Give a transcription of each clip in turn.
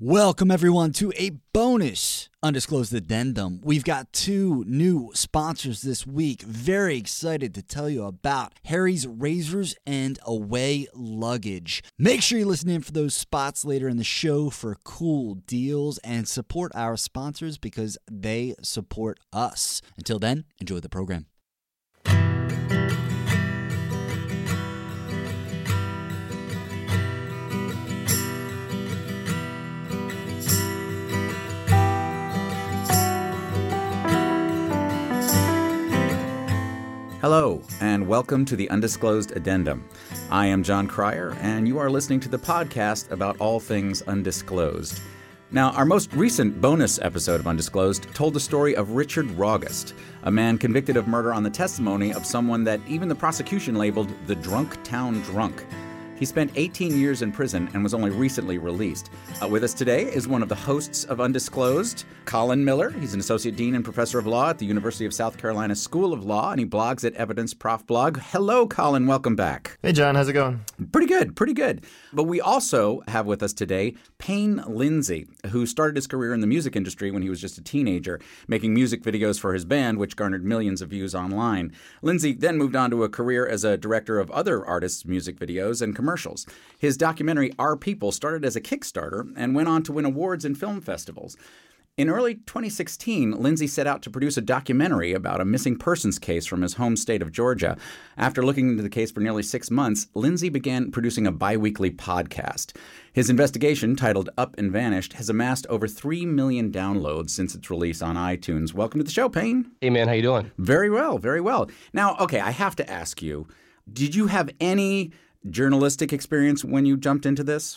Welcome, everyone, to a bonus Undisclosed Addendum. We've got two new sponsors this week. Very excited to tell you about Harry's Razors and Away Luggage. Make sure you listen in for those spots later in the show for cool deals and support our sponsors because they support us. Until then, enjoy the program. Hello, and welcome to the Undisclosed Addendum. I am John Cryer, and you are listening to the podcast about all things undisclosed. Now, our most recent bonus episode of Undisclosed told the story of Richard Raugust, a man convicted of murder on the testimony of someone that even the prosecution labeled the Drunk Town Drunk. He spent 18 years in prison and was only recently released. With us today is one of the hosts of Undisclosed, Colin Miller. He's an associate dean and professor of law at the University of South Carolina School of Law, and he blogs at Evidence Prof Blog. Hello, Colin. Welcome back. Hey, John. How's it going? Pretty good. Pretty good. But we also have with us today Payne Lindsay, who started his career in the music industry when he was just a teenager, making music videos for his band, which garnered millions of views online. Lindsay then moved on to a career as a director of other artists' music videos and commercials. His documentary, Our People, started as a Kickstarter and went on to win awards in film festivals. In early 2016, Lindsay set out to produce a documentary about a missing persons case from his home state of Georgia. After looking into the case for nearly 6 months, Lindsay began producing a bi-weekly podcast. His investigation, titled Up and Vanished, has amassed over 3 million downloads since its release on iTunes. Welcome to the show, Payne. Hey, man. How you doing? Very well, very well. Now, okay, I have to ask you, did you have any journalistic experience when you jumped into this?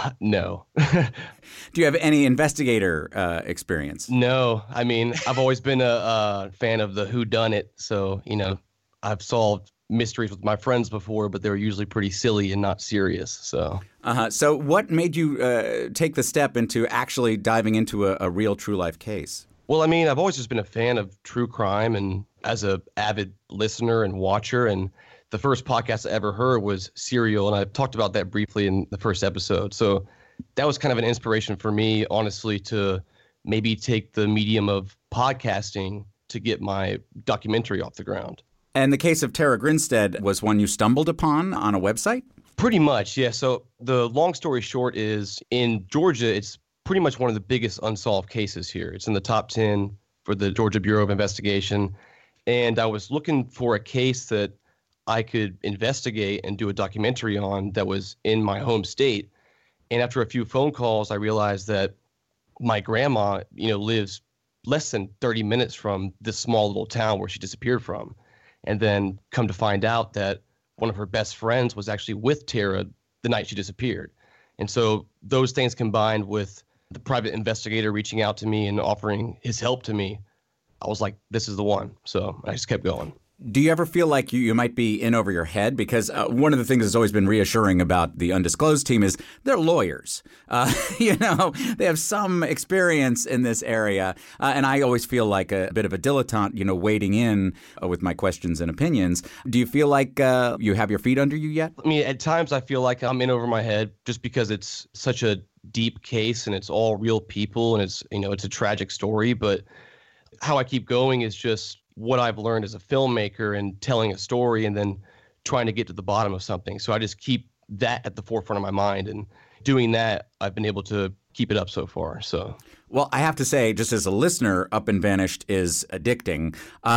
No. Do you have any investigator experience? No. I mean, I've always been a fan of the whodunit. So, I've solved mysteries with my friends before, but they were usually pretty silly and not serious. So what made you take the step into actually diving into a real true life case? Well, I mean, I've always just been a fan of true crime, and as a avid listener and watcher, and the first podcast I ever heard was Serial, and I talked about that briefly in the first episode. So that was kind of an inspiration for me, honestly, to maybe take the medium of podcasting to get my documentary off the ground. And the case of Tara Grinstead was one you stumbled upon on a website? Pretty much, yeah. So the long story short is, in Georgia, it's pretty much one of the biggest unsolved cases here. It's in the top 10 for the Georgia Bureau of Investigation. And I was looking for a case that I could investigate and do a documentary on that was in my home state. And after a few phone calls, I realized that my grandma, lives less than 30 minutes from this small little town where she disappeared from. And then come to find out that one of her best friends was actually with Tara the night she disappeared. And so those things combined with the private investigator reaching out to me and offering his help to me, I was like, this is the one. So I just kept going. Do you ever feel like you might be in over your head? Because one of the things that's always been reassuring about the Undisclosed team is they're lawyers. They have some experience in this area. And I always feel like a bit of a dilettante, wading in with my questions and opinions. Do you feel like you have your feet under you yet? I mean, at times I feel like I'm in over my head just because it's such a deep case and it's all real people and it's a tragic story. But how I keep going is just what I've learned as a filmmaker and telling a story and then trying to get to the bottom of something. So I just keep that at the forefront of my mind. And doing that, I've been able to keep it up so far. So, well, I have to say, just as a listener, Up and Vanished is addicting.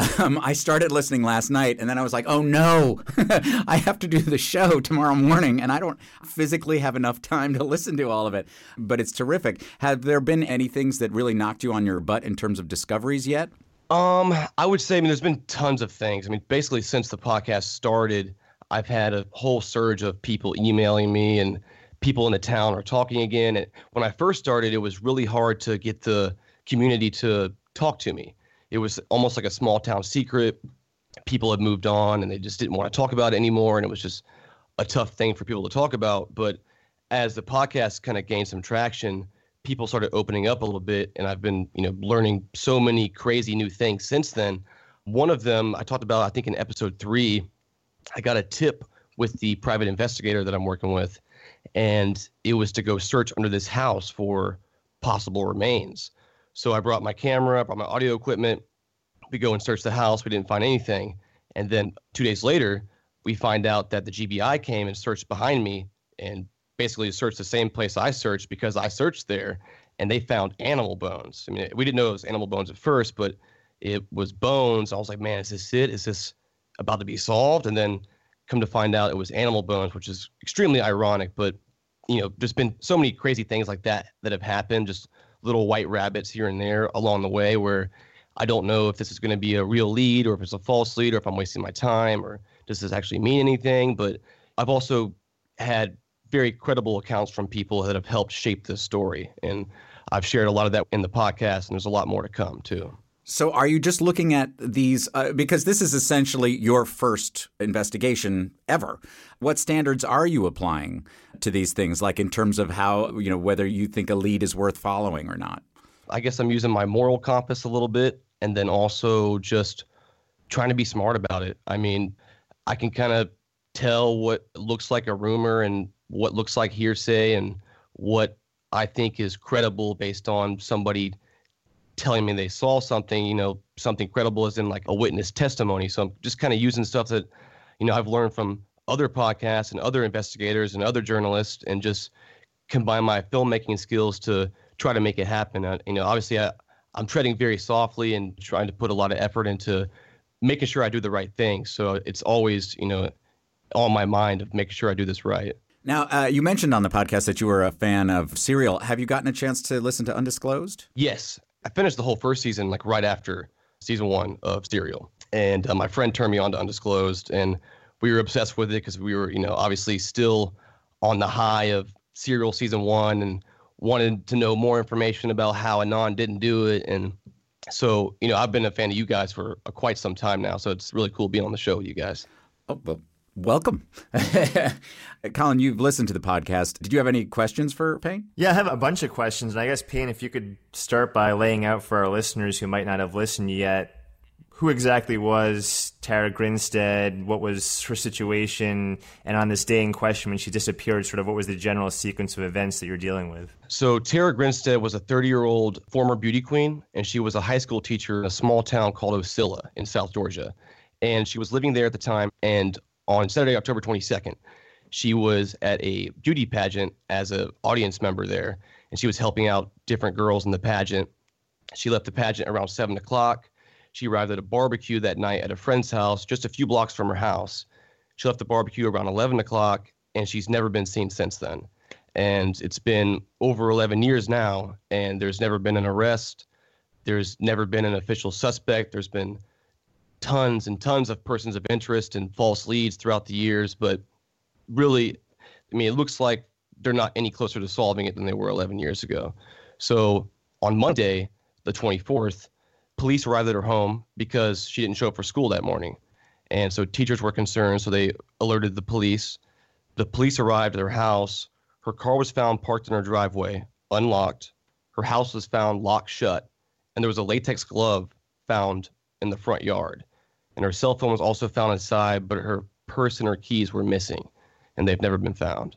I started listening last night and then I was like, oh no, I have to do the show tomorrow morning and I don't physically have enough time to listen to all of it. But it's terrific. Have there been any things that really knocked you on your butt in terms of discoveries yet? I would say, there's been tons of things. Basically since the podcast started, I've had a whole surge of people emailing me and people in the town are talking again. And when I first started, it was really hard to get the community to talk to me. It was almost like a small town secret. People had moved on and they just didn't want to talk about it anymore. And it was just a tough thing for people to talk about. But as the podcast kind of gained some traction, people started opening up a little bit, and I've been, learning so many crazy new things since then. One of them I talked about, I think in episode 3, I got a tip with the private investigator that I'm working with, and it was to go search under this house for possible remains. So I brought my camera, brought my audio equipment. We go and search the house. We didn't find anything. And then 2 days later, we find out that the GBI came and searched behind me and basically searched the same place I searched because I searched there, and they found animal bones. I mean, we didn't know it was animal bones at first, but it was bones. I was like, man, is this it? Is this about to be solved? And then come to find out it was animal bones, which is extremely ironic. But, there's been so many crazy things like that have happened, just little white rabbits here and there along the way where I don't know if this is going to be a real lead or if it's a false lead or if I'm wasting my time or does this actually mean anything. But I've also had very credible accounts from people that have helped shape this story. And I've shared a lot of that in the podcast, and there's a lot more to come, too. So are you just looking at these because this is essentially your first investigation ever? What standards are you applying to these things, like in terms of how, whether you think a lead is worth following or not? I guess I'm using my moral compass a little bit and then also just trying to be smart about it. I mean, I can kind of tell what looks like a rumor and what looks like hearsay and what I think is credible based on somebody telling me they saw something, something credible as in like a witness testimony. So I'm just kind of using stuff that, I've learned from other podcasts and other investigators and other journalists and just combine my filmmaking skills to try to make it happen. Obviously I'm treading very softly and trying to put a lot of effort into making sure I do the right thing. So it's always, on my mind of making sure I do this right. Now, you mentioned on the podcast that you were a fan of Serial. Have you gotten a chance to listen to Undisclosed? Yes. I finished the whole first season, like right after season 1 of Serial. And my friend turned me on to Undisclosed, and we were obsessed with it because we were, obviously still on the high of Serial season 1 and wanted to know more information about how Anon didn't do it. And so, I've been a fan of you guys for quite some time now. So it's really cool being on the show with you guys. Oh, well, welcome. Colin, you've listened to the podcast. Did you have any questions for Payne? Yeah, I have a bunch of questions. And I guess, Payne, if you could start by laying out for our listeners who might not have listened yet, who exactly was Tara Grinstead? What was her situation? And on this day in question, when she disappeared, sort of what was the general sequence of events that you're dealing with? So Tara Grinstead was a 30-year-old former beauty queen, and she was a high school teacher in a small town called Osceola in South Georgia. And she was living there at the time, and on Saturday, October 22nd, she was at a beauty pageant as an audience member there, and she was helping out different girls in the pageant. She left the pageant around 7 o'clock. She arrived at a barbecue that night at a friend's house just a few blocks from her house. She left the barbecue around 11 o'clock, and she's never been seen since then. And it's been over 11 years now, and there's never been an arrest. There's never been an official suspect. There's been tons and tons of persons of interest and false leads throughout the years, but really, it looks like they're not any closer to solving it than they were 11 years ago. So on Monday, the 24th, police arrived at her home because she didn't show up for school that morning. And so teachers were concerned, so they alerted the police. The police arrived at her house. Her car was found parked in her driveway, unlocked. Her house was found locked shut, and there was a latex glove found in the front yard. And her cell phone was also found inside, but her purse and her keys were missing, and they've never been found.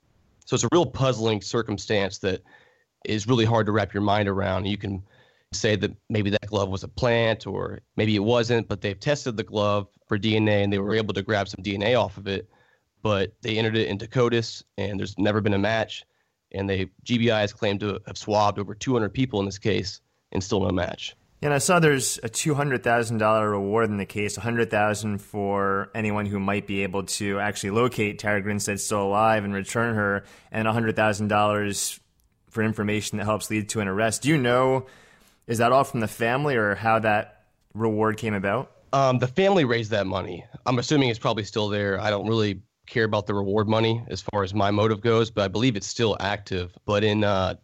So it's a real puzzling circumstance that is really hard to wrap your mind around. You can say that maybe that glove was a plant or maybe it wasn't, but they've tested the glove for DNA and they were able to grab some DNA off of it, but they entered it into CODIS and there's never been a match. And GBI has claimed to have swabbed over 200 people in this case and still no match. And I saw there's a $200,000 reward in the case, $100,000 for anyone who might be able to actually locate Tara Grinstead still alive and return her, and $100,000 for information that helps lead to an arrest. Do you know, is that all from the family or how that reward came about? The family raised that money. I'm assuming it's probably still there. I don't really care about the reward money as far as my motive goes, but I believe it's still active. But in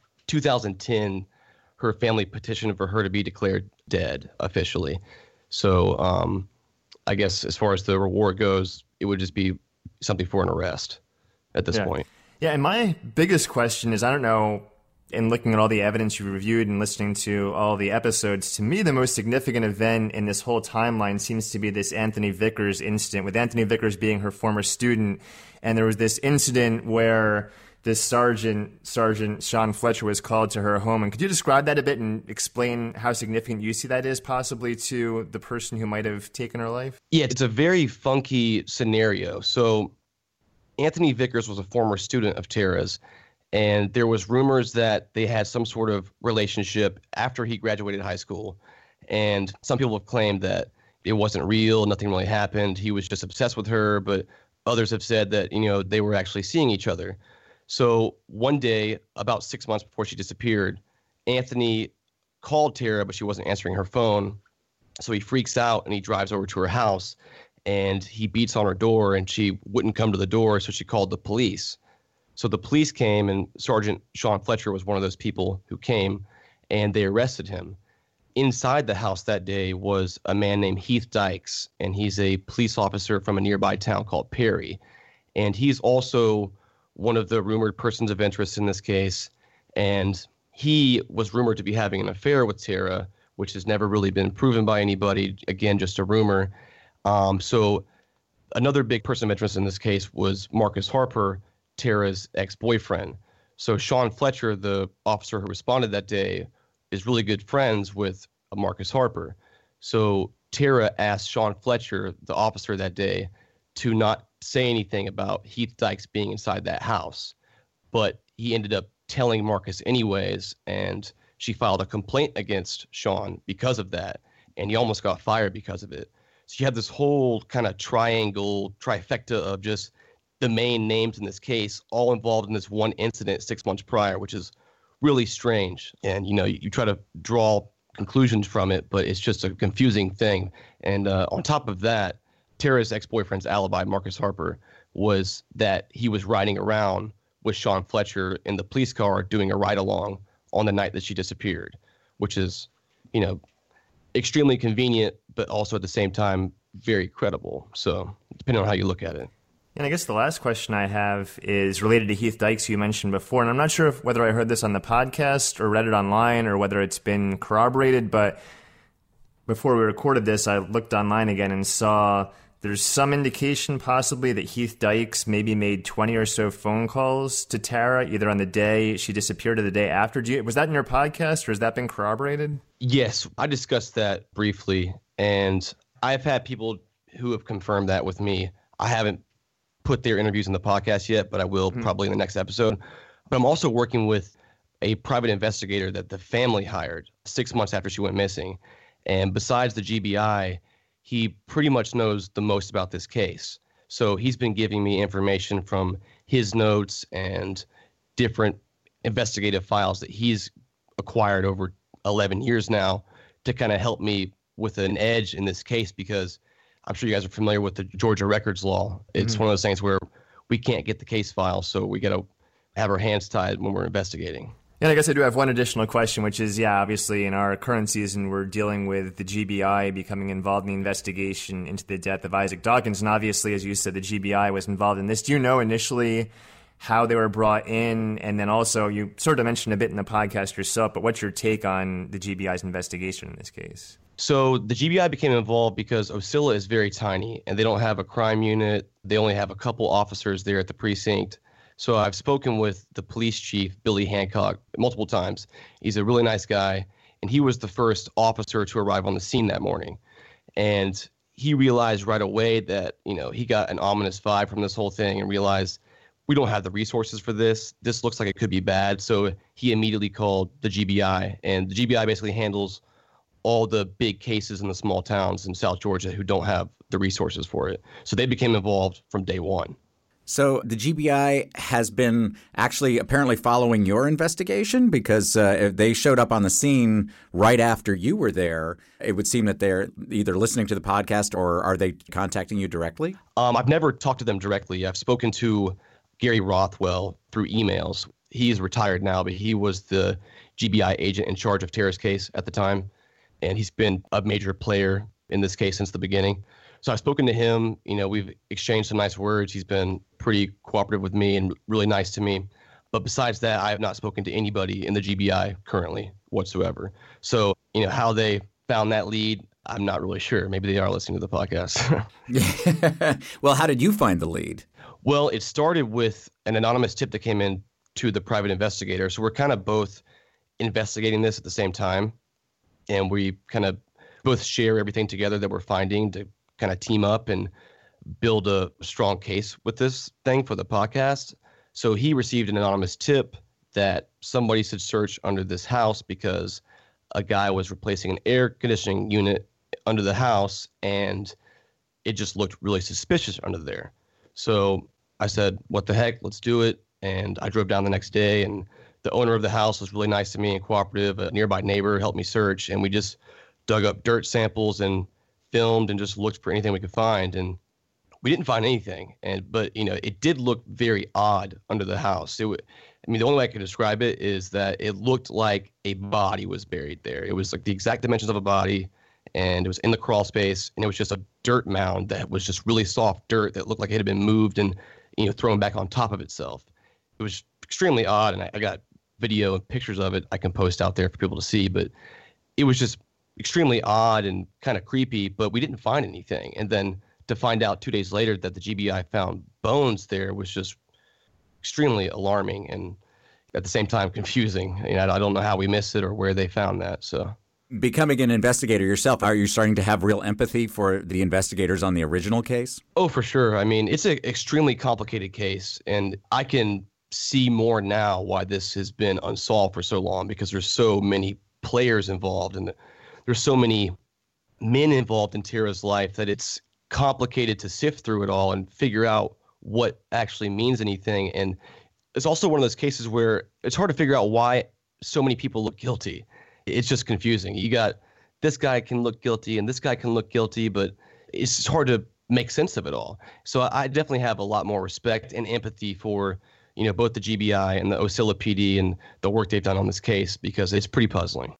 2010, her family petitioned for her to be declared dead officially. So I guess as far as the reward goes, it would just be something for an arrest at this point. Yeah, and my biggest question is, I don't know, in looking at all the evidence you reviewed and listening to all the episodes, to me the most significant event in this whole timeline seems to be this Anthony Vickers incident, with Anthony Vickers being her former student. And there was this incident where this Sergeant Sean Fletcher was called to her home. And could you describe that a bit and explain how significant you see that is possibly to the person who might have taken her life? Yeah, it's a very funky scenario. So Anthony Vickers was a former student of Tara's, and there was rumors that they had some sort of relationship after he graduated high school. And some people have claimed that it wasn't real, nothing really happened. He was just obsessed with her, but others have said that, they were actually seeing each other. So one day, about 6 months before she disappeared, Anthony called Tara, but she wasn't answering her phone. So he freaks out and he drives over to her house and he beats on her door and she wouldn't come to the door. So she called the police. So the police came and Sergeant Sean Fletcher was one of those people who came and they arrested him. Inside the house that day was a man named Heath Dykes, and he's a police officer from a nearby town called Perry. And he's also one of the rumored persons of interest in this case. And he was rumored to be having an affair with Tara, which has never really been proven by anybody. Again, just a rumor. So another big person of interest in this case was Marcus Harper, Tara's ex-boyfriend. So Sean Fletcher, the officer who responded that day, is really good friends with Marcus Harper. So Tara asked Sean Fletcher, the officer that day, to not say anything about Heath Dykes being inside that house. But he ended up telling Marcus anyways, and she filed a complaint against Sean because of that, and he almost got fired because of it. So you had this whole kind of trifecta of just the main names in this case, all involved in this one incident 6 months prior, which is really strange. And, you try to draw conclusions from it, but it's just a confusing thing. And on top of that, Tara's ex-boyfriend's alibi, Marcus Harper, was that he was riding around with Sean Fletcher in the police car doing a ride-along on the night that she disappeared, which is, extremely convenient, but also at the same time very credible. So depending on how you look at it. And I guess the last question I have is related to Heath Dykes, you mentioned before. And I'm not sure whether I heard this on the podcast or read it online or whether it's been corroborated. But before we recorded this, I looked online again and saw there's some indication possibly that Heath Dykes maybe made 20 or so phone calls to Tara, either on the day she disappeared or the day after. Was that in your podcast or has that been corroborated? Yes, I discussed that briefly. And I've had people who have confirmed that with me. I haven't put their interviews in the podcast yet, but I will probably in the next episode. But I'm also working with a private investigator that the family hired 6 months after she went missing. And besides the GBI, he pretty much knows the most about this case. So he's been giving me information from his notes and different investigative files that he's acquired over 11 years now to kind of help me with an edge in this case, because I'm sure you guys are familiar with the Georgia records law. It's one of those things where we can't get the case file, so we got to have our hands tied when we're investigating. And I guess I do have one additional question, which is, obviously in our current season, we're dealing with the GBI becoming involved in the investigation into the death of Isaac Dawkins. And obviously, as you said, the GBI was involved in this. Do you know initially how they were brought in? And then also, you sort of mentioned a bit in the podcast yourself, but what's your take on the GBI's investigation in this case? So the GBI became involved because Ocilla is very tiny and they don't have a crime unit. They only have a couple officers there at the precinct. So I've spoken with the police chief, Billy Hancock, multiple times. He's a really nice guy, and he was the first officer to arrive on the scene that morning. And he realized right away that, he got an ominous vibe from this whole thing and realized we don't have the resources for this. This looks like it could be bad. So he immediately called the GBI, and the GBI basically handles all the big cases in the small towns in South Georgia who don't have the resources for it. So they became involved from day one. So the GBI has been actually apparently following your investigation, because if they showed up on the scene right after you were there, it would seem that they're either listening to the podcast or are they contacting you directly? I've never talked to them directly. I've spoken to Gary Rothwell through emails. He's retired now, but he was the GBI agent in charge of Tara's case at the time. And he's been a major player in this case since the beginning. So I've spoken to him. We've exchanged some nice words. He's been pretty cooperative with me and really nice to me. But besides that, I have not spoken to anybody in the GBI currently whatsoever. So, how they found that lead, I'm not really sure. Maybe they are listening to the podcast. Well, how did you find the lead? Well, it started with an anonymous tip that came in to the private investigator. So we're kind of both investigating this at the same time. And we kind of both share everything together that we're finding to kind of team up and build a strong case with this thing for the podcast. So he received an anonymous tip that somebody should search under this house because a guy was replacing an air conditioning unit under the house, and it just looked really suspicious under there. So I said, what the heck, let's do it. And I drove down the next day, and the owner of the house was really nice to me and cooperative. A nearby neighbor helped me search, and we just dug up dirt samples and filmed and just looked for anything we could find. And we didn't find anything. But it did look very odd under the house. The only way I can describe it is that it looked like a body was buried there. It was like the exact dimensions of a body, and it was in the crawl space, and it was just a dirt mound that was just really soft dirt that looked like it had been moved and thrown back on top of itself. It was extremely odd, and I got video and pictures of it I can post out there for people to see, but it was just extremely odd and kind of creepy, but we didn't find anything. And then to find out 2 days later that the GBI found bones there was just extremely alarming and at the same time confusing. I don't know how we missed it or where they found that. So, becoming an investigator yourself, are you starting to have real empathy for the investigators on the original case? Oh, for sure. It's an extremely complicated case, and I can see more now why this has been unsolved for so long, because there's so many players involved and there's so many men involved in Tara's life that it's complicated to sift through it all and figure out what actually means anything. And it's also one of those cases where it's hard to figure out why so many people look guilty. It's just confusing. You got this guy can look guilty and this guy can look guilty, but it's just hard to make sense of it all. So I definitely have a lot more respect and empathy for, both the GBI and the Ocilla PD and the work they've done on this case, because it's pretty puzzling.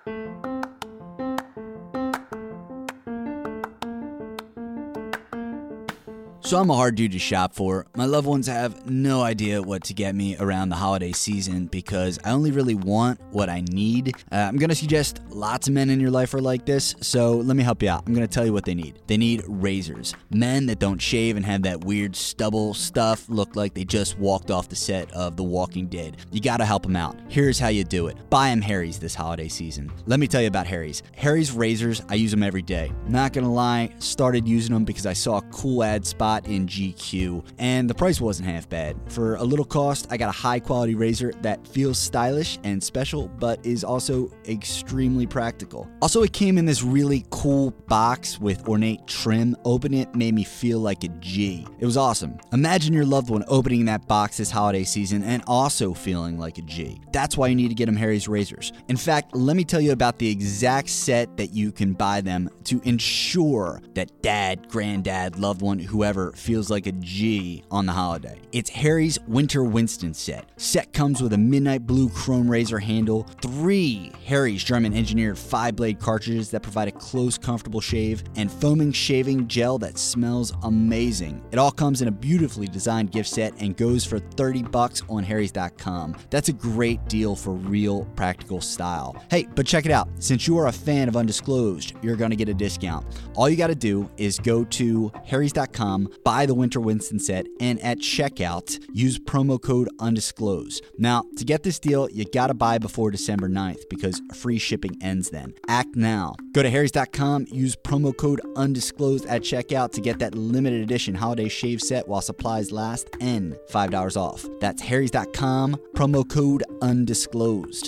So I'm a hard dude to shop for. My loved ones have no idea what to get me around the holiday season because I only really want what I need. I'm going to suggest lots of men in your life are like this, so let me help you out. I'm going to tell you what they need. They need razors. Men that don't shave and have that weird stubble stuff look like they just walked off the set of The Walking Dead. You got to help them out. Here's how you do it. Buy them Harry's this holiday season. Let me tell you about Harry's. Harry's razors, I use them every day. Not going to lie, started using them because I saw a cool ad spot in GQ, and the price wasn't half bad. For a little cost, I got a high-quality razor that feels stylish and special, but is also extremely practical. Also, it came in this really cool box with ornate trim. Opening it made me feel like a G. It was awesome. Imagine your loved one opening that box this holiday season and also feeling like a G. That's why you need to get them Harry's razors. In fact, let me tell you about the exact set that you can buy them to ensure that dad, granddad, loved one, whoever feels like a G on the holiday. It's Harry's Winter Winston set. Set comes with a midnight blue chrome razor handle, 3 Harry's German-engineered 5-blade cartridges that provide a close, comfortable shave, and foaming shaving gel that smells amazing. It all comes in a beautifully designed gift set and goes for $30 on harrys.com. That's a great deal for real practical style. Hey, but check it out. Since you are a fan of Undisclosed, you're going to get a discount. All you got to do is go to harrys.com, buy the Winter Winston set, and at checkout, use promo code Undisclosed. Now, to get this deal, you gotta buy before December 9th because free shipping ends then. Act now. Go to harrys.com, use promo code Undisclosed at checkout to get that limited edition holiday shave set while supplies last and $5 off. That's harrys.com, promo code Undisclosed.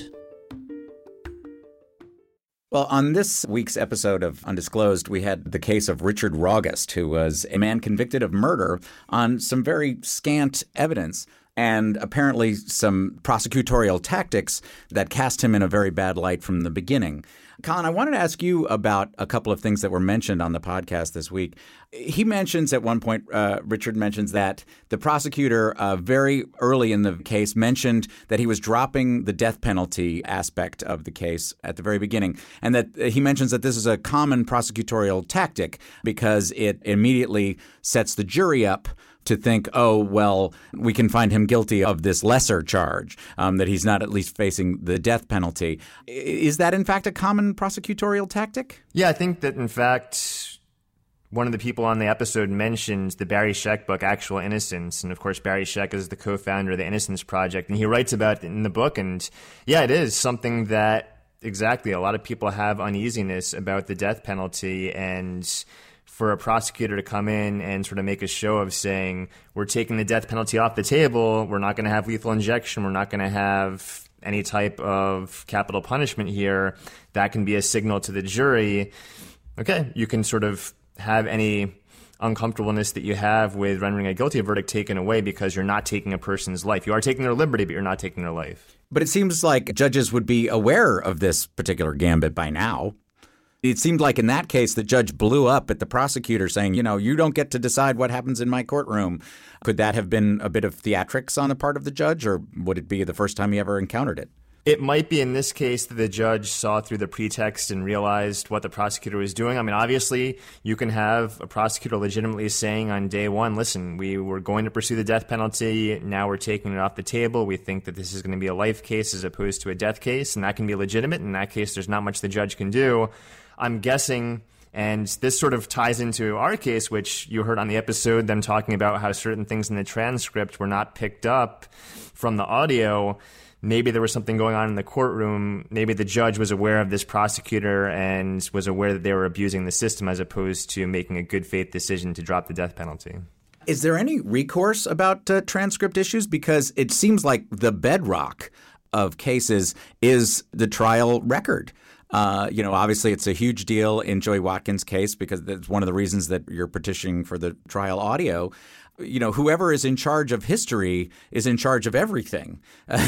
Well, on this week's episode of Undisclosed, we had the case of Richard Raugust, who was a man convicted of murder on some very scant evidence and apparently some prosecutorial tactics that cast him in a very bad light from the beginning. Colin, I wanted to ask you about a couple of things that were mentioned on the podcast this week. He mentions at one point, Richard mentions that the prosecutor very early in the case mentioned that he was dropping the death penalty aspect of the case at the very beginning, and that he mentions that this is a common prosecutorial tactic because it immediately sets the jury up to think, oh, well, we can find him guilty of this lesser charge, that he's not at least facing the death penalty. Is that, in fact, a common prosecutorial tactic? Yeah, I think that, in fact, One of the people on the episode mentioned the Barry Scheck book, Actual Innocence. And of course, Barry Scheck is the co-founder of the Innocence Project. And he writes about it in the book. And yeah, it is something that exactly a lot of people have uneasiness about the death penalty. And for a prosecutor to come in and sort of make a show of saying, we're taking the death penalty off the table, we're not going to have lethal injection, we're not going to have any type of capital punishment here, that can be a signal to the jury. Okay, you can sort of have any uncomfortableness that you have with rendering a guilty verdict taken away because you're not taking a person's life. You are taking their liberty, but you're not taking their life. But it seems like judges would be aware of this particular gambit by now. It seemed like in that case, the judge blew up at the prosecutor saying, you don't get to decide what happens in my courtroom. Could that have been a bit of theatrics on the part of the judge, or would it be the first time he ever encountered it? It might be in this case that the judge saw through the pretext and realized what the prosecutor was doing. I mean, obviously, you can have a prosecutor legitimately saying on day one, listen, we were going to pursue the death penalty. Now we're taking it off the table. We think that this is going to be a life case as opposed to a death case, and that can be legitimate. In that case, there's not much the judge can do. I'm guessing, and this sort of ties into our case, which you heard on the episode, them talking about how certain things in the transcript were not picked up from the audio. Maybe there was something going on in the courtroom. Maybe the judge was aware of this prosecutor and was aware that they were abusing the system as opposed to making a good faith decision to drop the death penalty. Is there any recourse about transcript issues? Because it seems like the bedrock of cases is the trial record. Obviously it's a huge deal in Joey Watkins' case because that's one of the reasons that you're petitioning for the trial audio. Whoever is in charge of history is in charge of everything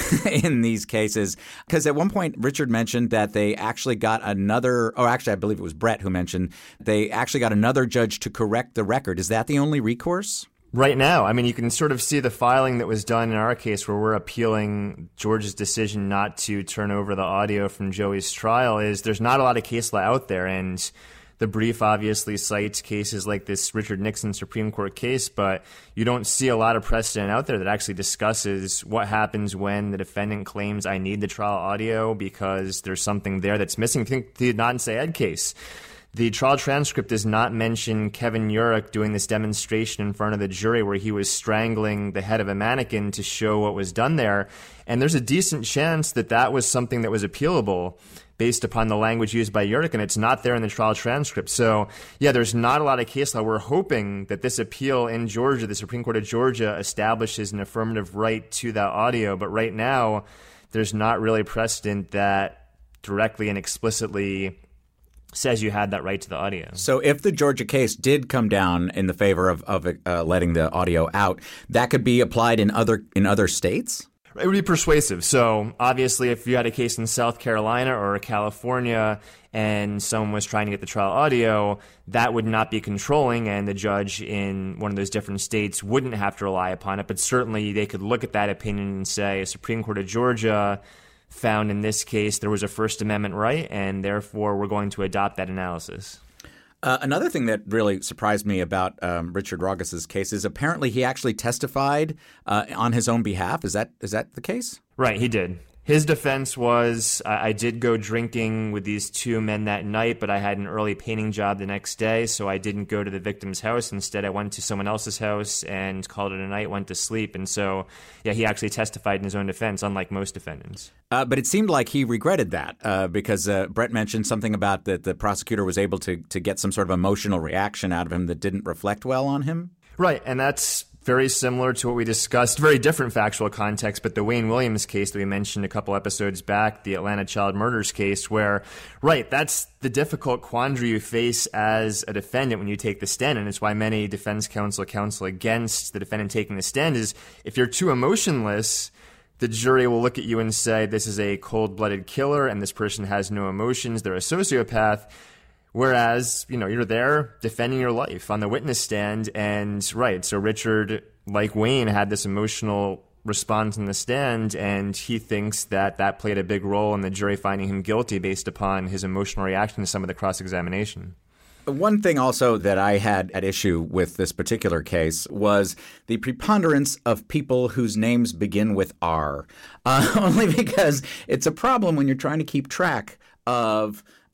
in these cases. Because at one point, Richard mentioned that they actually got I believe it was Brett who mentioned they actually got another judge to correct the record. Is that the only recourse? Right now, I mean, you can sort of see the filing that was done in our case where we're appealing George's decision not to turn over the audio from Joey's trial is there's not a lot of case law out there. And the brief obviously cites cases like this Richard Nixon Supreme Court case, but you don't see a lot of precedent out there that actually discusses what happens when the defendant claims I need the trial audio because there's something there that's missing. Think the Adnan Syed case. The trial transcript does not mention Kevin Urich doing this demonstration in front of the jury where he was strangling the head of a mannequin to show what was done there. And there's a decent chance that that was something that was appealable based upon the language used by Urich, and it's not there in the trial transcript. So, yeah, there's not a lot of case law. We're hoping that this appeal in Georgia, the Supreme Court of Georgia, establishes an affirmative right to that audio. But right now, there's not really precedent that directly and explicitly says you had that right to the audio. So if the Georgia case did come down in the favor of letting the audio out, that could be applied in other states? It would be persuasive. So obviously if you had a case in South Carolina or California and someone was trying to get the trial audio, that would not be controlling and the judge in one of those different states wouldn't have to rely upon it. But certainly they could look at that opinion and say, Supreme Court of Georgia found in this case there was a First Amendment right, and therefore we're going to adopt that analysis. Another thing that really surprised me about Richard Rogus's case is apparently he actually testified on his own behalf. Is that the case? Right, he did. His defense was, I did go drinking with these two men that night, but I had an early painting job the next day, so I didn't go to the victim's house. Instead, I went to someone else's house and called it a night, went to sleep. And so, yeah, he actually testified in his own defense, unlike most defendants. But it seemed like he regretted that because Brett mentioned something about that the prosecutor was able to get some sort of emotional reaction out of him that didn't reflect well on him. Right, and that's very similar to what we discussed, very different factual context, but the Wayne Williams case that we mentioned a couple episodes back, the Atlanta child murders case, where, right, that's the difficult quandary you face as a defendant when you take the stand, and it's why many defense counsel counsel against the defendant taking the stand is if you're too emotionless, the jury will look at you and say, this is a cold-blooded killer, and this person has no emotions, they're a sociopath. Whereas, you're there defending your life on the witness stand. And right, so Richard, like Wayne, had this emotional response in the stand, and he thinks that played a big role in the jury finding him guilty based upon his emotional reaction to some of the cross-examination. One thing also that I had at issue with this particular case was the preponderance of people whose names begin with R, only because it's a problem when you're trying to keep track of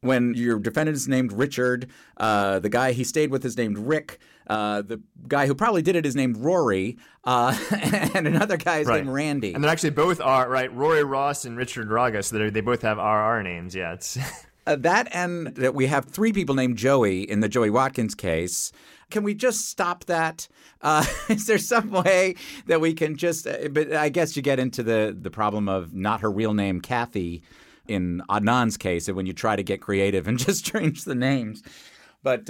when your defendant is named Richard, the guy he stayed with is named Rick, the guy who probably did it is named Rory, and another guy is named Randy. And they actually both are, right, Rory Ross and Richard Draga, so they both have RR names, yeah. It's that and that we have 3 people named Joey in the Joey Watkins case. Can we just stop that? Is there some way that we can just but I guess you get into the problem of not her real name, Kathy, in Adnan's case, and when you try to get creative and just change the names. But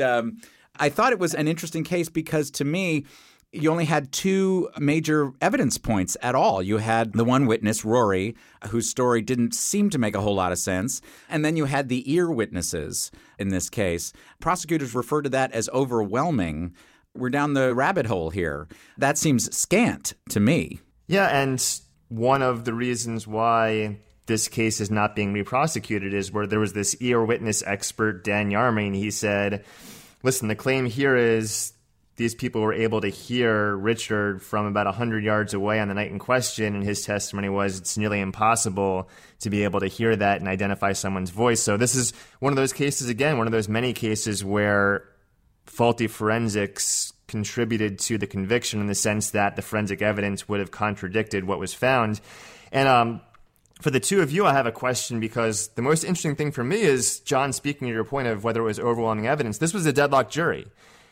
I thought it was an interesting case because, to me, you only had 2 major evidence points at all. You had the one witness, Rory, whose story didn't seem to make a whole lot of sense. And then you had the ear witnesses in this case. Prosecutors refer to that as overwhelming. We're down the rabbit hole here. That seems scant to me. Yeah, and one of the reasons why this case is not being re-prosecuted is where there was this ear witness expert, Dan Yarmy, and he said, listen, the claim here is these people were able to hear Richard from about 100 yards away on the night in question, and his testimony was it's nearly impossible to be able to hear that and identify someone's voice. So this is one of those cases, again, one of those many cases where faulty forensics contributed to the conviction in the sense that the forensic evidence would have contradicted what was found. And for the two of you, I have a question, because the most interesting thing for me is, John, speaking to your point of whether it was overwhelming evidence, this was a deadlocked jury.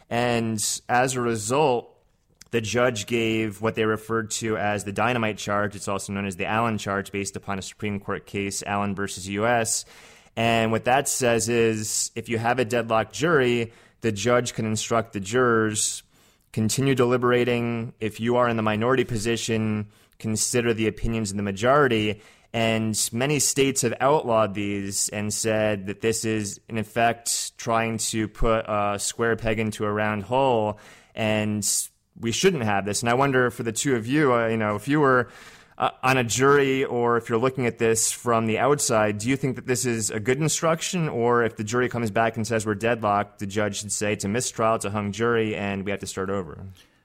And as a result, the judge gave what they referred to as the dynamite charge. It's also known as the Allen charge, based upon a Supreme Court case, Allen versus U.S. And what that says is, if you have a deadlocked jury, the judge can instruct the jurors, continue deliberating. If you are in the minority position, consider the opinions of the majority. And many states have outlawed these and said that this is, in effect, trying to put a square peg into a round hole, and we shouldn't have this. And I wonder, for the two of you, if you were on a jury, or if you're looking at this from the outside, do you think that this is a good instruction? Or if the jury comes back and says we're deadlocked, the judge should say it's a mistrial, it's a hung jury, and we have to start over?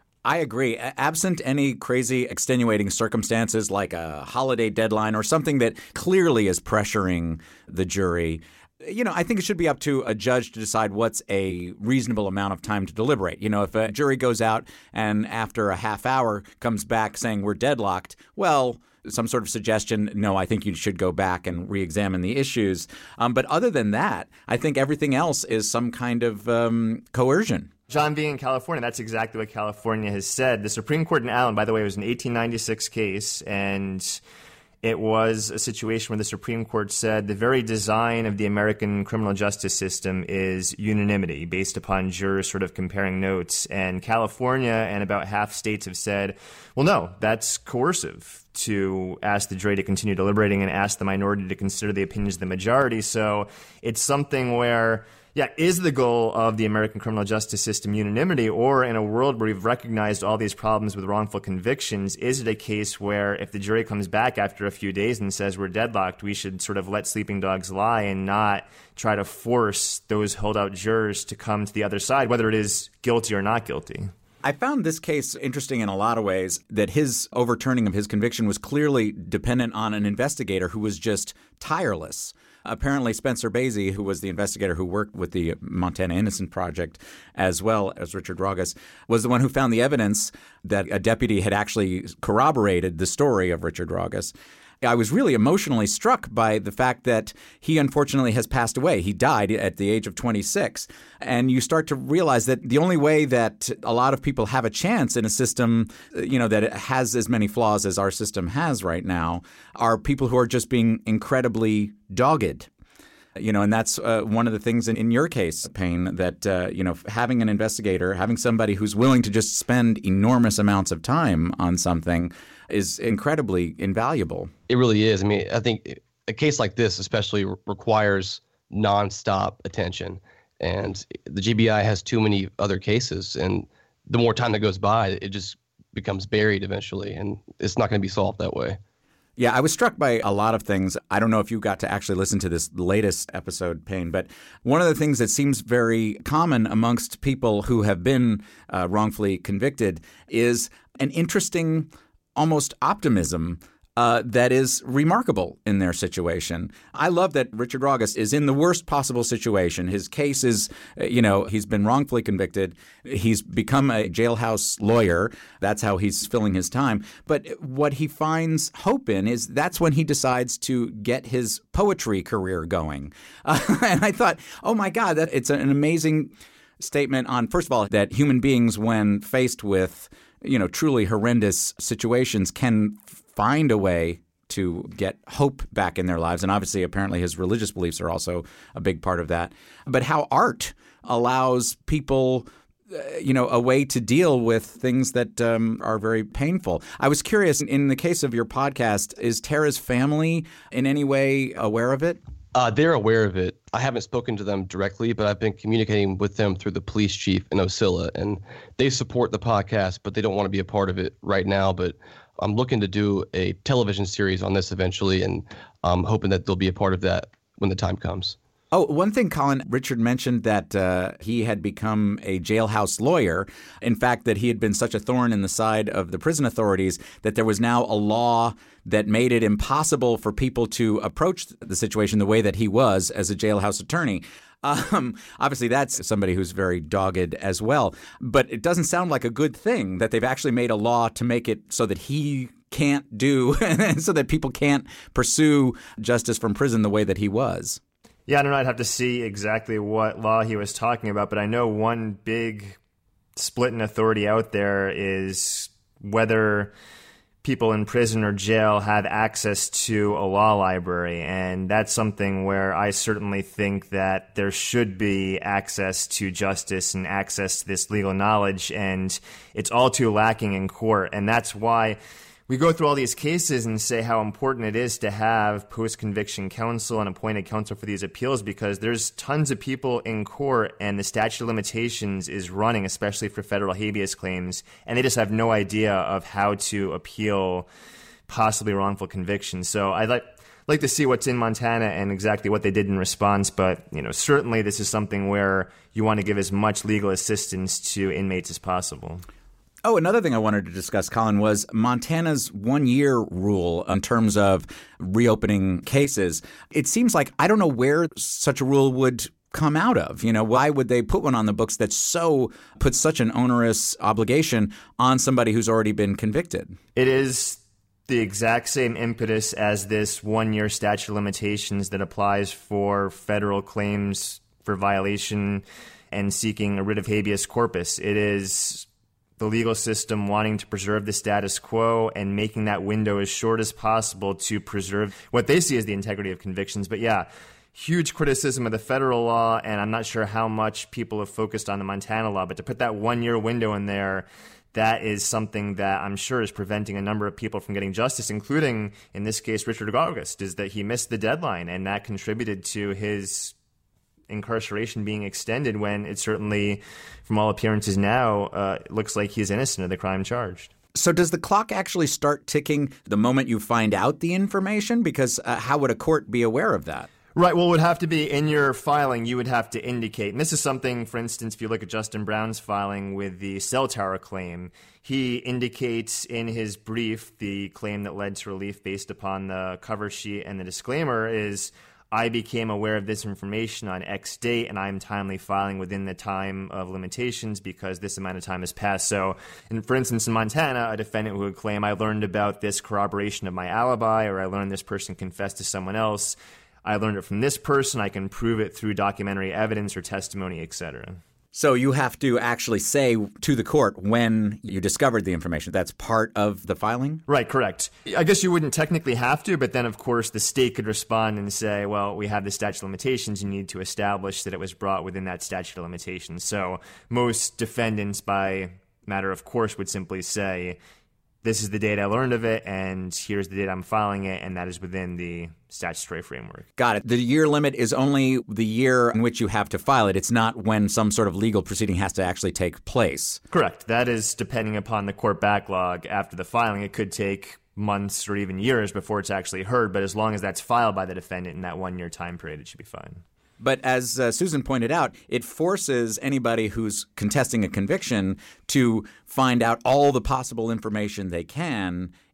I agree. Absent any crazy extenuating circumstances like a holiday deadline or something that clearly is pressuring the jury, I think it should be up to a judge to decide what's a reasonable amount of time to deliberate. If a jury goes out and after a half hour comes back saying we're deadlocked, well, some sort of suggestion, no, I think you should go back and re-examine the issues. But other than that, I think everything else is some kind of coercion. John, being in California, that's exactly what California has said. The Supreme Court in Allen, by the way, was an 1896 case, and it was a situation where the Supreme Court said the very design of the American criminal justice system is unanimity, based upon jurors sort of comparing notes. And California and about half states have said, well, no, that's coercive, to ask the jury to continue deliberating and ask the minority to consider the opinions of the majority. So it's something where, is the goal of the American criminal justice system unanimity, or in a world where we've recognized all these problems with wrongful convictions, is it a case where if the jury comes back after a few days and says we're deadlocked, we should sort of let sleeping dogs lie and not try to force those holdout jurors to come to the other side, whether it is guilty or not guilty? I found this case interesting in a lot of ways, that his overturning of his conviction was clearly dependent on an investigator who was just tireless. Apparently, Spencer Basie, who was the investigator who worked with the Montana Innocent Project, as well as Richard Dragas, was the one who found the evidence that a deputy had actually corroborated the story of Richard Dragas. I was really emotionally struck by the fact that he unfortunately has passed away. He died at the age of 26. And you start to realize that the only way that a lot of people have a chance in a system, that has as many flaws as our system has right now, are people who are just being incredibly dogged. And that's one of the things in your case, Payne, that, having an investigator, having somebody who's willing to just spend enormous amounts of time on something is incredibly invaluable. It really is. I mean, I think a case like this especially requires nonstop attention. And the GBI has too many other cases. And the more time that goes by, it just becomes buried eventually. And it's not going to be solved that way. Yeah, I was struck by a lot of things. I don't know if you got to actually listen to this latest episode, Payne, but one of the things that seems very common amongst people who have been wrongfully convicted is an interesting almost optimism that is remarkable in their situation. I love that Richard August is in the worst possible situation. His case is, he's been wrongfully convicted. He's become a jailhouse lawyer. That's how he's filling his time. But what he finds hope in is that's when he decides to get his poetry career going. And I thought, oh my God, that it's an amazing statement on, first of all, that human beings, when faced with, truly horrendous situations, can find a way to get hope back in their lives. And obviously, apparently, his religious beliefs are also a big part of that. But how art allows people, a way to deal with things that are very painful. I was curious, in the case of your podcast, is Tara's family in any way aware of it? They're aware of it. I haven't spoken to them directly, but I've been communicating with them through the police chief in Ocilla, and they support the podcast, but they don't want to be a part of it right now. But I'm looking to do a television series on this eventually, and I'm hoping that they'll be a part of that when the time comes. Oh, one thing, Colin, Richard mentioned that he had become a jailhouse lawyer. In fact, that he had been such a thorn in the side of the prison authorities that there was now a law that made it impossible for people to approach the situation the way that he was as a jailhouse attorney. Obviously, that's somebody who's very dogged as well. But it doesn't sound like a good thing that they've actually made a law to make it so that he can't do, so that people can't pursue justice from prison the way that he was. Yeah, I don't know. I'd have to see exactly what law he was talking about, but I know one big split in authority out there is whether people in prison or jail have access to a law library, and that's something where I certainly think that there should be access to justice and access to this legal knowledge, and it's all too lacking in court, and that's why we go through all these cases and say how important it is to have post-conviction counsel and appointed counsel for these appeals, because there's tons of people in court and the statute of limitations is running, especially for federal habeas claims, and they just have no idea of how to appeal possibly wrongful convictions. So I'd like to see what's in Montana and exactly what they did in response, but certainly this is something where you want to give as much legal assistance to inmates as possible. Oh, another thing I wanted to discuss, Colin, was Montana's 1-year rule in terms of reopening cases. It seems like I don't know where such a rule would come out of. Why would they put one on the books that puts such an onerous obligation on somebody who's already been convicted? It is the exact same impetus as this 1-year statute of limitations that applies for federal claims for violation and seeking a writ of habeas corpus. It is the legal system wanting to preserve the status quo and making that window as short as possible to preserve what they see as the integrity of convictions. But yeah, huge criticism of the federal law, and I'm not sure how much people have focused on the Montana law, but to put that 1-year window in there, that is something that I'm sure is preventing a number of people from getting justice, including, in this case, Richard August, is that he missed the deadline, and that contributed to his incarceration being extended when it certainly, from all appearances now, looks like he's innocent of the crime charged. So does the clock actually start ticking the moment you find out the information? Because how would a court be aware of that? Right. Well, it would have to be in your filing. You would have to indicate. And this is something, for instance, if you look at Justin Brown's filing with the cell tower claim, he indicates in his brief the claim that led to relief based upon the cover sheet, and the disclaimer is, I became aware of this information on X date, and I'm timely filing within the time of limitations because this amount of time has passed. So, for instance, in Montana, a defendant would claim, I learned about this corroboration of my alibi, or I learned this person confessed to someone else. I learned it from this person. I can prove it through documentary evidence or testimony, etc. So you have to actually say to the court when you discovered the information. That's part of the filing? Right, correct. I guess you wouldn't technically have to, but then, of course, the state could respond and say, well, we have the statute of limitations. You need to establish that it was brought within that statute of limitations. So most defendants, by matter of course, would simply say, this is the date I learned of it, and here's the date I'm filing it, and that is within the statutory framework. Got it. The year limit is only the year in which you have to file it. It's not when some sort of legal proceeding has to actually take place. Correct. That is depending upon the court backlog after the filing. It could take months or even years before it's actually heard, but as long as that's filed by the defendant in that 1-year time period, it should be fine. But as Susan pointed out, it forces anybody who's contesting a conviction to find out all the possible information they can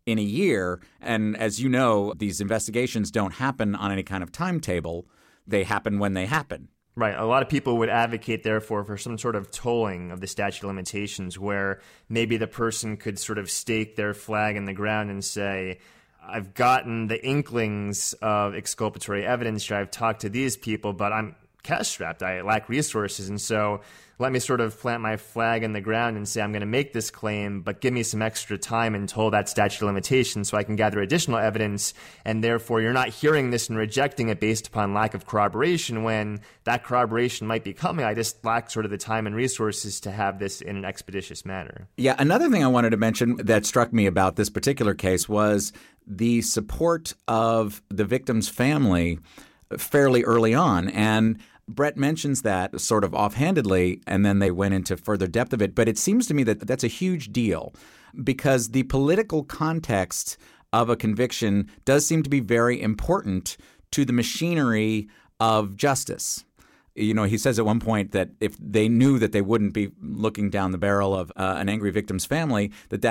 in a year. And as you know, these investigations don't happen on any kind of timetable. They happen when they happen. Right. A lot of people would advocate, therefore, for some sort of tolling of the statute of limitations where maybe the person could sort of stake their flag in the ground and say, I've gotten the inklings of exculpatory evidence here. I've talked to these people, but I'm cash-strapped. I lack resources. And so let me sort of plant my flag in the ground and say, I'm going to make this claim, but give me some extra time until that statute of limitations so I can gather additional evidence. And therefore, you're not hearing this and rejecting it based upon lack of corroboration when that corroboration might be coming. I just lack sort of the time and resources to have this in an expeditious manner. Yeah, another thing I wanted to mention that struck me about this particular case was the support of the victim's family fairly early on. And Brett mentions that sort of offhandedly, and then they went into further depth of it. But it seems to me that that's a huge deal because the political context of a conviction does seem to be very important to the machinery of justice. You know, he says at one point that if they knew that they wouldn't be looking down the barrel of an angry victim's family,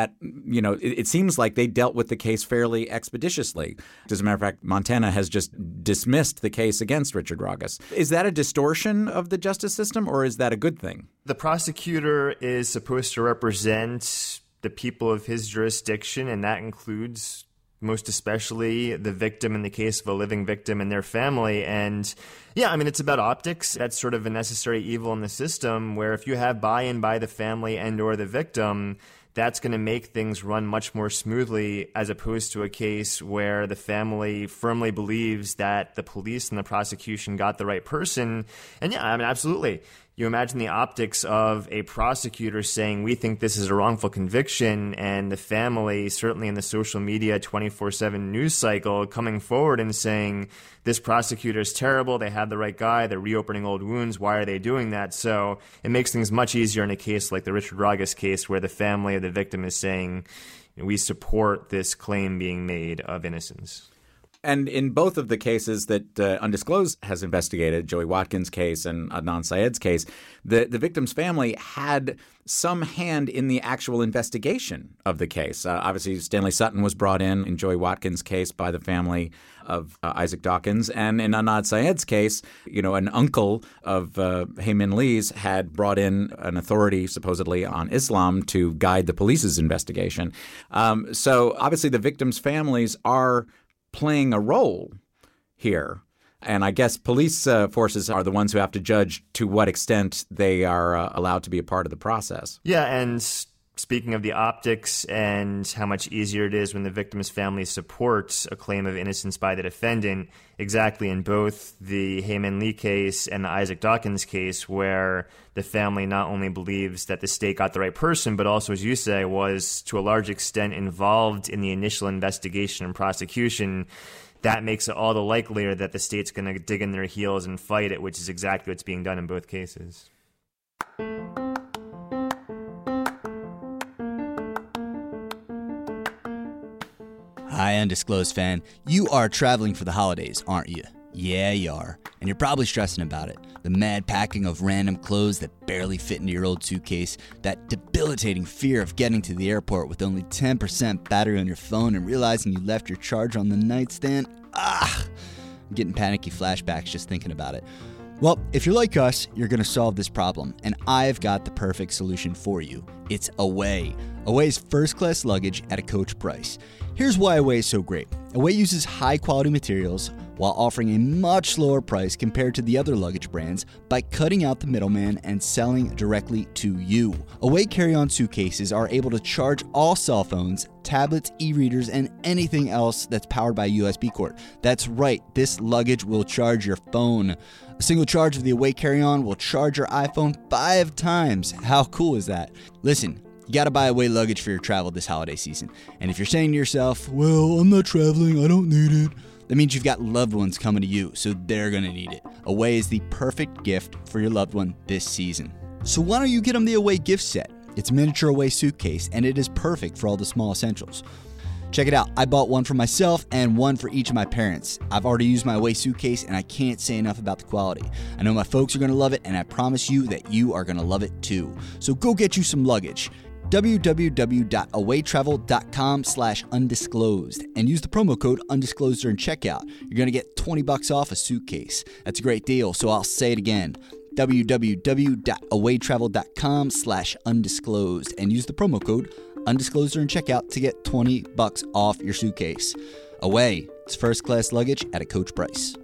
it seems like they dealt with the case fairly expeditiously. As a matter of fact, Montana has just dismissed the case against Richard Rogges. Is that a distortion of the justice system, or is that a good thing? The prosecutor is supposed to represent the people of his jurisdiction, and that includes most especially the victim in the case of a living victim and their family. And yeah, I mean, it's about optics. That's sort of a necessary evil in the system where if you have buy-in by the family and or the victim, that's going to make things run much more smoothly as opposed to a case where the family firmly believes that the police and the prosecution got the right person. And yeah, I mean, absolutely. You imagine the optics of a prosecutor saying, we think this is a wrongful conviction, and the family, certainly in the social media 24/7 news cycle, coming forward and saying, this prosecutor is terrible, they had the right guy, they're reopening old wounds, why are they doing that? So it makes things much easier in a case like the Richard Rogges case where the family of the victim is saying, we support this claim being made of innocence. And in both of the cases that Undisclosed has investigated, Joey Watkins' case and Adnan Syed's case, the victim's family had some hand in the actual investigation of the case. Obviously, Stanley Sutton was brought in Joey Watkins' case by the family of Isaac Dawkins. And in Adnan Syed's case, an uncle of Hae Min Lee's had brought in an authority supposedly on Islam to guide the police's investigation. So obviously the victims' families are playing a role here. And I guess police forces are the ones who have to judge to what extent they are allowed to be a part of the process. Yeah, and speaking of the optics and how much easier it is when the victim's family supports a claim of innocence by the defendant, exactly in both the Hae Min Lee case and the Isaac Dawkins case, where the family not only believes that the state got the right person, but also, as you say, was to a large extent involved in the initial investigation and prosecution, that makes it all the likelier that the state's going to dig in their heels and fight it, which is exactly what's being done in both cases. Hi, Undisclosed fan. You are traveling for the holidays, aren't you? Yeah, you are. And you're probably stressing about it. The mad packing of random clothes that barely fit into your old suitcase, that debilitating fear of getting to the airport with only 10% battery on your phone and realizing you left your charger on the nightstand. I'm getting panicky flashbacks just thinking about it. Well, if you're like us, you're going to solve this problem, and I've got the perfect solution for you. It's Away. Away's first-class luggage at a coach price. Here's why Away is so great. Away uses high-quality materials while offering a much lower price compared to the other luggage brands by cutting out the middleman and selling directly to you. Away carry-on suitcases are able to charge all cell phones, tablets, e-readers, and anything else that's powered by a USB cord. That's right, this luggage will charge your phone. A single charge of the Away carry-on will charge your iPhone 5 times. How cool is that? Listen, you gotta buy Away luggage for your travel this holiday season. And if you're saying to yourself, well, I'm not traveling, I don't need it, that means you've got loved ones coming to you, so they're gonna need it. Away is the perfect gift for your loved one this season. So why don't you get them the Away gift set? It's a miniature Away suitcase, and it is perfect for all the small essentials. Check it out. I bought one for myself and one for each of my parents. I've already used my Away suitcase, and I can't say enough about the quality. I know my folks are gonna love it, and I promise you that you are gonna love it too. So go get you some luggage. www.awaytravel.com/undisclosed and use the promo code undisclosed during checkout. You're going to get $20 off a suitcase. That's a great deal, so I'll say it again. www.awaytravel.com/undisclosed and use the promo code undisclosed during checkout to get $20 off your suitcase. Away, it's first class luggage at a Coach price.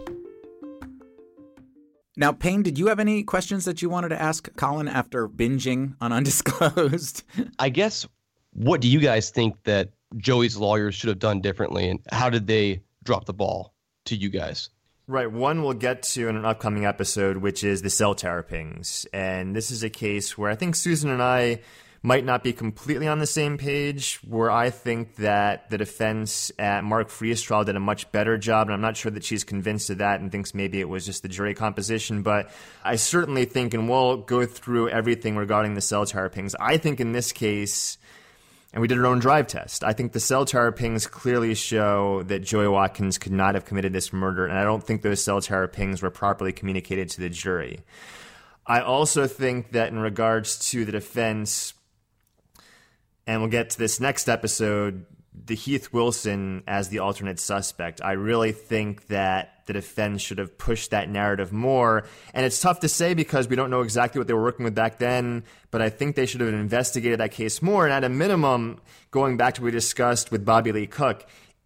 Now, Payne, did you have any questions that you wanted to ask Colin after binging on Undisclosed? I guess, what do you guys think that Joey's lawyers should have done differently, and how did they drop the ball to you guys? Right. One we'll get to in an upcoming episode, which is the cell tower pings. And this is a case where I think Susan and I might not be completely on the same page, where I think that the defense at Mark Freeh's trial did a much better job, and I'm not sure that she's convinced of that and thinks maybe it was just the jury composition, but I certainly think, and we'll go through everything regarding the cell tower pings, I think in this case, and we did our own drive test, I think the cell tower pings clearly show that Joey Watkins could not have committed this murder, and I don't think those cell tower pings were properly communicated to the jury. I also think that in regards to the defense, and we'll get to this next episode, the Heath Wilson as the alternate suspect. I really think that the defense should have pushed that narrative more. And it's tough to say because we don't know exactly what they were working with back then, but I think they should have investigated that case more. And at a minimum, going back to what we discussed with Bobby Lee Cook,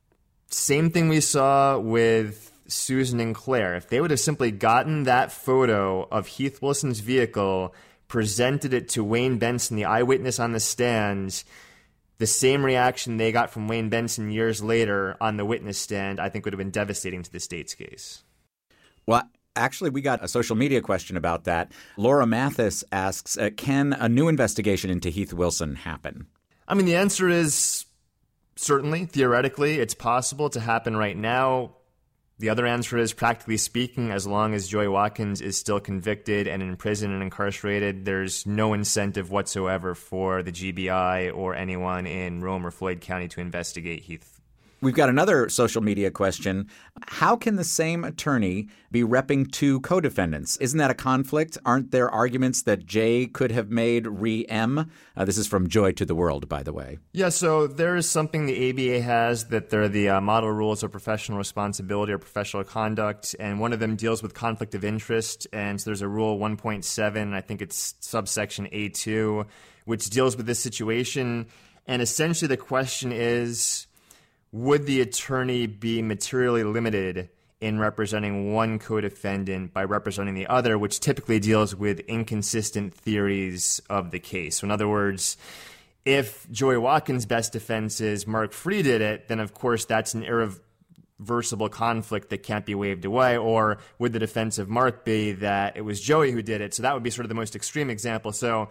same thing we saw with Susan and Claire. If they would have simply gotten that photo of Heath Wilson's vehicle, presented it to Wayne Benson, the eyewitness on the stand, the same reaction they got from Wayne Benson years later on the witness stand, I think would have been devastating to the state's case. Well, actually, we got a social media question about that. Laura Mathis asks, can a new investigation into Heath Wilson happen? I mean, the answer is certainly, theoretically, it's possible to happen right now. The other answer is, practically speaking, as long as Joey Watkins is still convicted and in prison and incarcerated, there's no incentive whatsoever for the GBI or anyone in Rome or Floyd County to investigate Heath. We've got another social media question. How can the same attorney be repping two co-defendants? Isn't that a conflict? Aren't there arguments that Jay could have made re-M? This is from Joy to the World, by the way. Yeah, so there is something the ABA has that they're the model rules of professional responsibility or professional conduct, and one of them deals with conflict of interest. And so there's a rule 1.7, I think it's subsection A2, which deals with this situation. And essentially the question is, would the attorney be materially limited in representing one co-defendant by representing the other, which typically deals with inconsistent theories of the case? So in other words, if Joey Watkins' best defense is Mark Free did it, then of course that's an irreversible conflict that can't be waved away. Or would the defense of Mark be that it was Joey who did it? So that would be sort of the most extreme example. So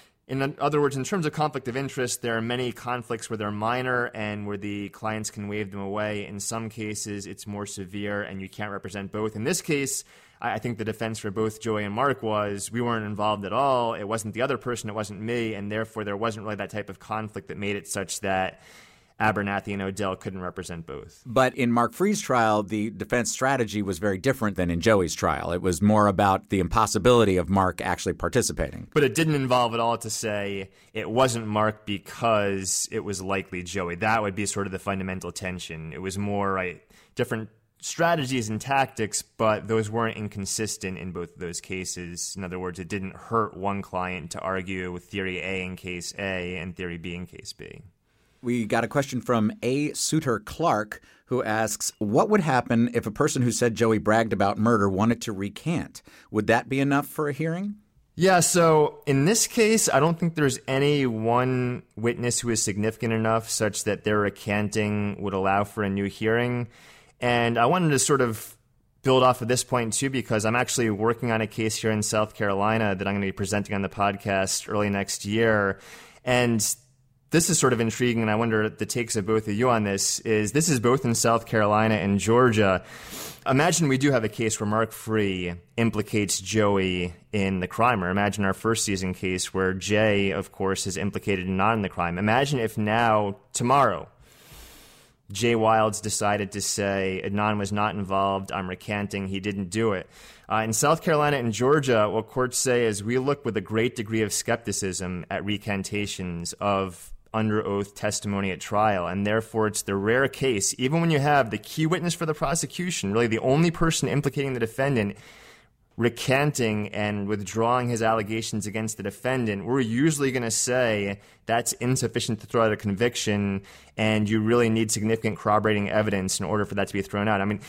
in other words, in terms of conflict of interest, there are many conflicts where they're minor and where the clients can wave them away. In some cases, it's more severe and you can't represent both. In this case, I think the defense for both Joey and Mark was we weren't involved at all. It wasn't the other person. It wasn't me. And therefore, there wasn't really that type of conflict that made it such that Abernathy and Odell couldn't represent both. But in Mark Freeh's trial, the defense strategy was very different than in Joey's trial. It was more about the impossibility of Mark actually participating. But it didn't involve at all to say it wasn't Mark because it was likely Joey. That would be sort of the fundamental tension. It was more different strategies and tactics, but those weren't inconsistent in both of those cases. In other words, it didn't hurt one client to argue with theory A in case A and theory B in case B. We got a question from A. Suitor Clark, who asks, what would happen if a person who said Joey bragged about murder wanted to recant? Would that be enough for a hearing? Yeah, so in this case, I don't think there's any one witness who is significant enough such that their recanting would allow for a new hearing. And I wanted to sort of build off of this point, too, because I'm actually working on a case here in South Carolina that I'm going to be presenting on the podcast early next year. And this is sort of intriguing, and I wonder the takes of both of you on this. This is both in South Carolina and Georgia. Imagine we do have a case where Mark Free implicates Joey in the crime, or imagine our first season case where Jay, of course, is implicated not in the crime. Imagine if now, tomorrow, Jay Wilds decided to say Adnan was not involved. I'm recanting. He didn't do it. In South Carolina and Georgia, what courts say is we look with a great degree of skepticism at recantations of under oath testimony at trial, and therefore it's the rare case, even when you have the key witness for the prosecution, really the only person implicating the defendant, recanting and withdrawing his allegations against the defendant, we're usually going to say that's insufficient to throw out a conviction, and you really need significant corroborating evidence in order for that to be thrown out. I mean,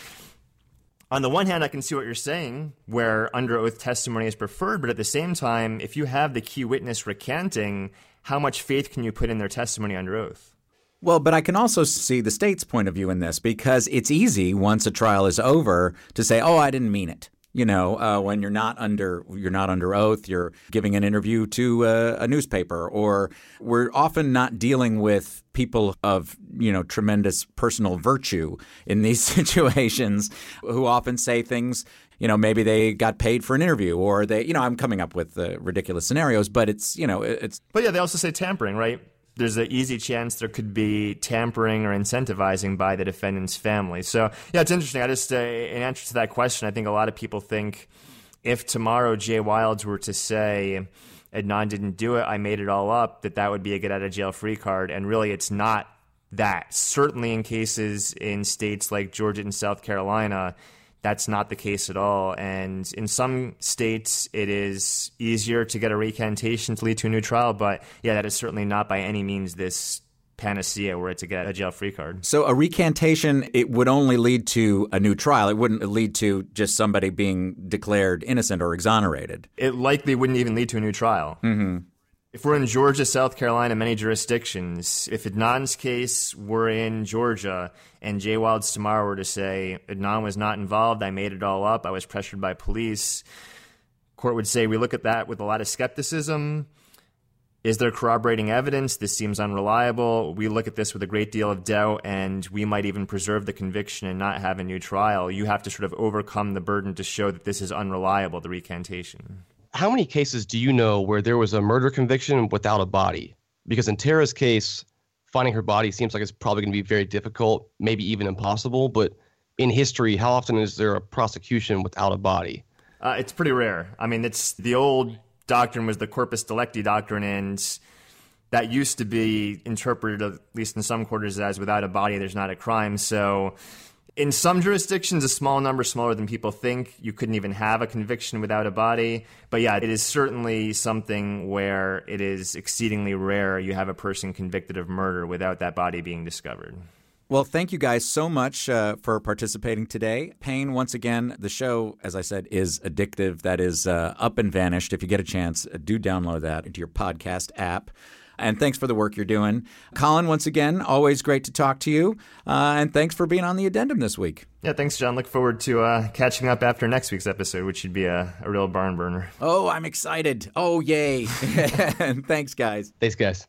on the one hand, I can see what you're saying, where under oath testimony is preferred, but at the same time, if you have the key witness recanting, how much faith can you put in their testimony under oath? Well, but I can also see the state's point of view in this, because it's easy once a trial is over to say, oh, I didn't mean it. You know, when you're not under oath, you're giving an interview to a newspaper, or we're often not dealing with people of, tremendous personal virtue in these situations who often say things, maybe they got paid for an interview, or they, I'm coming up with ridiculous scenarios, but it's. But yeah, they also say tampering, right? There's an easy chance there could be tampering or incentivizing by the defendant's family. So, yeah, it's interesting. In answer to that question, I think a lot of people think if tomorrow Jay Wilds were to say, Adnan didn't do it, I made it all up, that would be a get-out-of-jail-free card. And really, it's not that. Certainly in cases in states like Georgia and South Carolina, that's not the case at all. And in some states, it is easier to get a recantation to lead to a new trial. But yeah, that is certainly not by any means this panacea where it's a get a jail-free card. So a recantation, it would only lead to a new trial. It wouldn't lead to just somebody being declared innocent or exonerated. It likely wouldn't even lead to a new trial. Mm-hmm. If we're in Georgia, South Carolina, many jurisdictions, if Adnan's case were in Georgia and Jay Wilds tomorrow were to say, Adnan was not involved, I made it all up, I was pressured by police, court would say, we look at that with a lot of skepticism. Is there corroborating evidence? This seems unreliable. We look at this with a great deal of doubt, and we might even preserve the conviction and not have a new trial. You have to sort of overcome the burden to show that this is unreliable, the recantation. How many cases do you know where there was a murder conviction without a body? Because in Tara's case, finding her body seems like it's probably going to be very difficult, maybe even impossible. But in history, how often is there a prosecution without a body? It's pretty rare. I mean, it's the old doctrine was the corpus delicti doctrine, and that used to be interpreted, at least in some quarters, as without a body, there's not a crime. So in some jurisdictions, a small number, smaller than people think, you couldn't even have a conviction without a body. But yeah, it is certainly something where it is exceedingly rare you have a person convicted of murder without that body being discovered. Well, thank you guys so much for participating today. Payne, once again, the show, as I said, is addictive. That is up and vanished. If you get a chance, do download that into your podcast app. And thanks for the work you're doing. Colin, once again, always great to talk to you. And thanks for being on the Addendum this week. Yeah, thanks, John. Look forward to catching up after next week's episode, which should be a real barn burner. Oh, I'm excited. Oh, yay. Thanks, guys. Thanks, guys.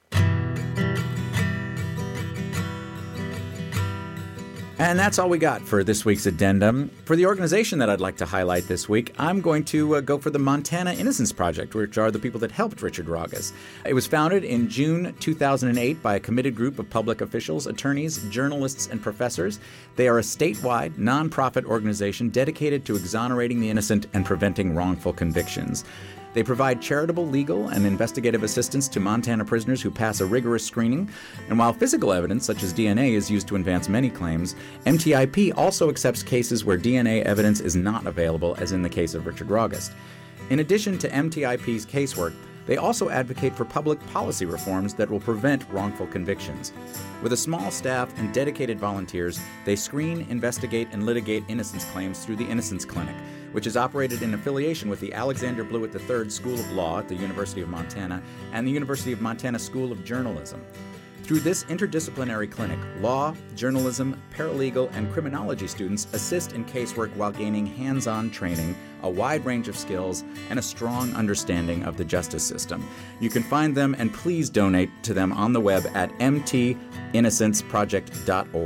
And that's all we got for this week's Addendum. For the organization that I'd like to highlight this week, I'm going to go for the Montana Innocence Project, which are the people that helped Richard Rogges. It was founded in June 2008 by a committed group of public officials, attorneys, journalists, and professors. They are a statewide, nonprofit organization dedicated to exonerating the innocent and preventing wrongful convictions. They provide charitable, legal, and investigative assistance to Montana prisoners who pass a rigorous screening. And while physical evidence, such as DNA, is used to advance many claims, MTIP also accepts cases where DNA evidence is not available, as in the case of Richard Rogges. In addition to MTIP's casework, they also advocate for public policy reforms that will prevent wrongful convictions. With a small staff and dedicated volunteers, they screen, investigate, and litigate innocence claims through the Innocence Clinic, which is operated in affiliation with the Alexander Blewett III School of Law at the University of Montana and the University of Montana School of Journalism. Through this interdisciplinary clinic, law, journalism, paralegal, and criminology students assist in casework while gaining hands-on training, a wide range of skills, and a strong understanding of the justice system. You can find them and please donate to them on the web at mtinnocenceproject.org.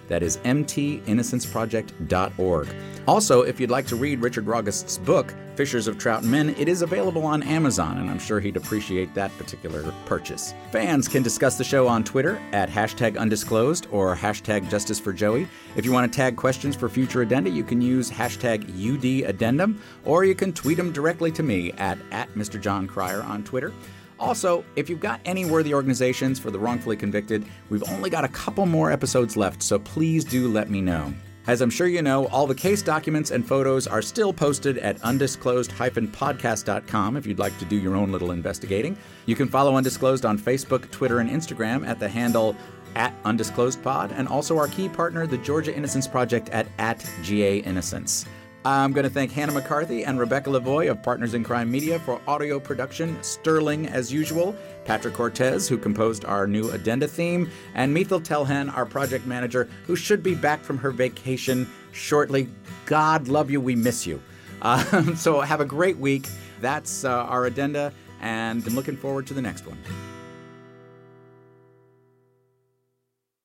That is mtinnocenceproject.org. Also, if you'd like to read Richard Raugust's book, Fishers of Trout Men, it is available on Amazon, and I'm sure he'd appreciate that particular purchase. Fans can discuss the show on Twitter at #undisclosed or #justiceforjoey. If you want to tag questions for future addenda, you can use #UDaddendum, or you can tweet them directly to me at Mr. John Cryer on Twitter. Also, if you've got any worthy organizations for the wrongfully convicted, we've only got a couple more episodes left, so please do let me know. As I'm sure you know, all the case documents and photos are still posted at undisclosed-podcast.com if you'd like to do your own little investigating. You can follow Undisclosed on Facebook, Twitter, and Instagram at the handle @undisclosedpod, and also our key partner, the Georgia Innocence Project at @GAInnocence. I'm going to thank Hannah McCarthy and Rebecca Lavoie of Partners in Crime Media for audio production, sterling as usual, Patrick Cortez, who composed our new addenda theme, and Mithil Telhan, our project manager, who should be back from her vacation shortly. God love you, we miss you. So have a great week. That's our addenda, and I'm looking forward to the next one.